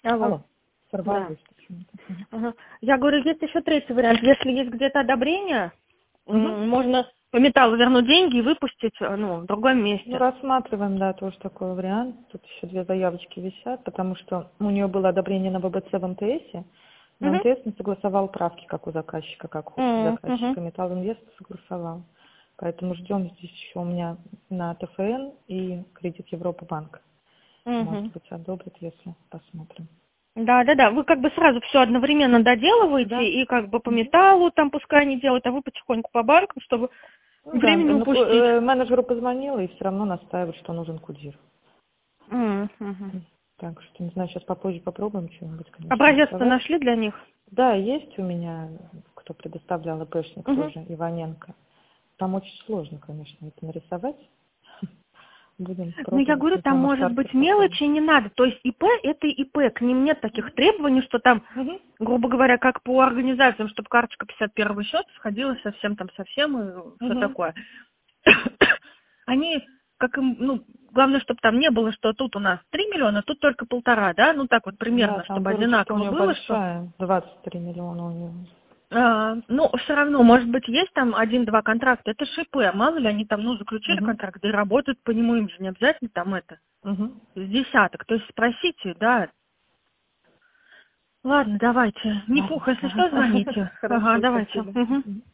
Алло. Алло, Да. сорвалось почему-то. Ага. Я говорю, есть еще третий вариант. Если есть где-то одобрение, Мгм. можно по металлу вернуть деньги и выпустить, в другом Ну, месте. рассматриваем, да, тоже такой вариант. Тут еще 2 заявочки висят, потому что у нее было одобрение на ВБЦ в МТС, но Угу. МТС не согласовал правки, как у заказчика, как хочет Угу. заказчик, и Металлинвест согласовал. Поэтому ждем здесь еще у меня на ТФН и кредит Европа банк. Может Угу. быть, одобрит, если посмотрим. Да. Вы как бы сразу все одновременно доделываете Да. и как бы по Мгм. металлу там пускай они делают, а вы потихоньку по банкам, чтобы Ну да, времени упустить. менеджеру позвонила и все равно настаивает, что нужен кудир. Мгм. Так что, не знаю, сейчас попозже попробуем что-нибудь, конечно, Образец-то нарисовать. нашли для них? Да, есть у меня, кто предоставлял ИПшник Угу. тоже, Иваненко. Там очень сложно, конечно, это нарисовать. Будем Ну, я пробовать, говорю, не там знаю, может, может Артур быть попробует. мелочи не надо. То есть ИП– это ИП, к ним нет таких требований, что там, Мгм. грубо говоря, как по организациям, чтобы карточка 51 счет сходила совсем и все Мгм. такое. Они, как им, главное, чтобы там не было, что тут у нас 3 миллиона, тут только 1,5, да? Ну, так вот Да, примерно, там чтобы выручка у одинаково нее было, что... большая, 23 миллиона у нее. все равно, может быть, есть там один-два контракта, это ШИП, мало ли они там, заключили Угу. контракт, да и работают по нему, им же не обязательно там это, Угу. с десяток, то есть спросите, да. Ладно, давайте, не Ладно, пух, если что, ага. звоните. Ага, Хорошо, давайте. спасибо. Мгм. Мгм.